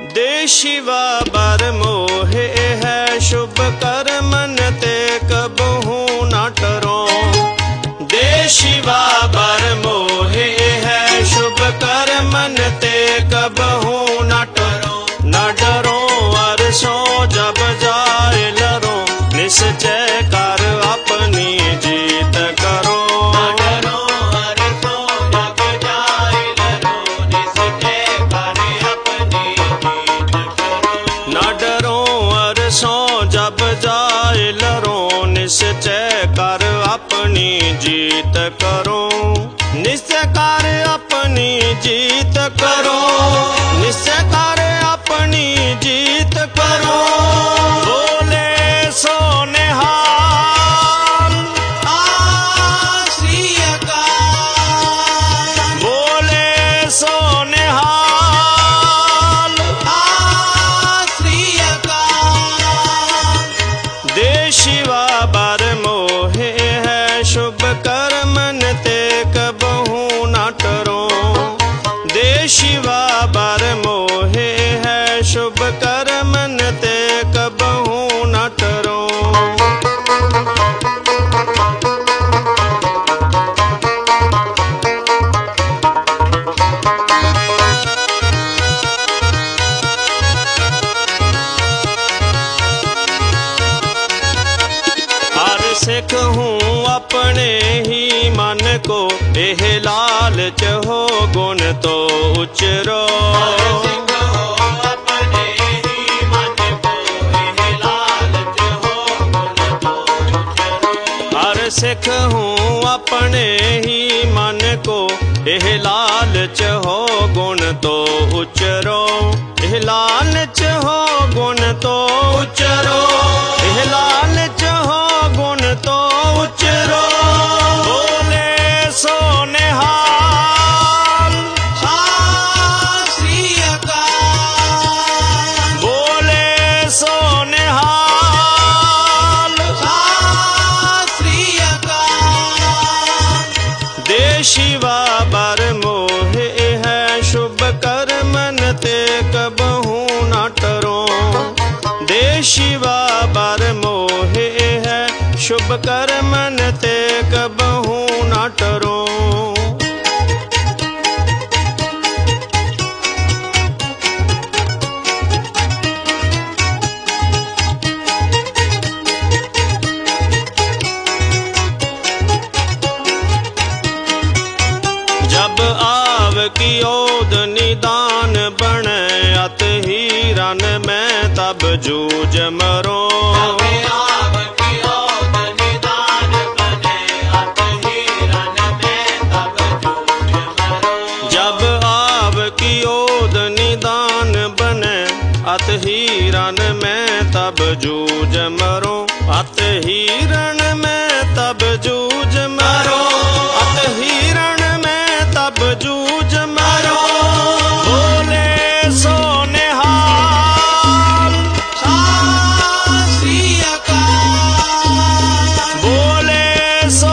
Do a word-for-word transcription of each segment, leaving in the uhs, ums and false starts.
दे शिवा बर मोहे है शुभ कर्मन ते कबहू न टरो। दे शिवा बर मोहे है शुभ कर्मन ते कबहू न टरो। न डरो अरसो जब जाए लरो निश्चय कर अपनी जीत करो। जब जाए लरो निश्चय कर अपनी जीत करो। निश्चय कर अपनी जीत करो। निश्चय कर अपनी जीत करो। बोले सो निहाल श्री अकाल। बोले सो निहाल शिवा बर मोहे है शुभ कर्मन ते कबहू न टरो। दे शिवा बर मोहे है शुभ कर्मन ते कबहू न टरो। सिख हूँ अपने ही मन को एह लालच हो गुण तो उचरो। सिख हूँ अपने ही मन को एह लालच हो गुण तो उचरो। हर सिख हूँ अपने ही मन को एह लालच हो गुण तो उचरो। एह लालच हो गुण तो उचरो। एह लालच हो गुण तो उचरो। बोले सो निहाल श्री अकाल। बोले सो निहाल श्री अकाल। दे शिवा बर मोहे है शुभ कर्मन ते कबहू न टरो। दे शिवा बर मोहे है शुभ कर्मन ते कबहू न टरो। जब आव की ओद निदान बने अत हीरन में तब जूझ मरो। अत हीरन में तब जूझ मरो। अत हीरन में तब जूझ मरो। अत हीरन में तब जूझ मरो। बोले सो निहाल श्री अकाल। बोले सो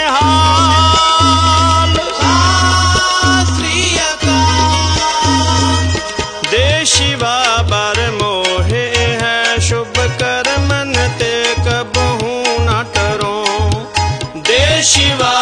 निहाल श्री अकाल। दे शिवा बर मोहे है शुभ कर्मन ते कबहू न टरो। दे शिवा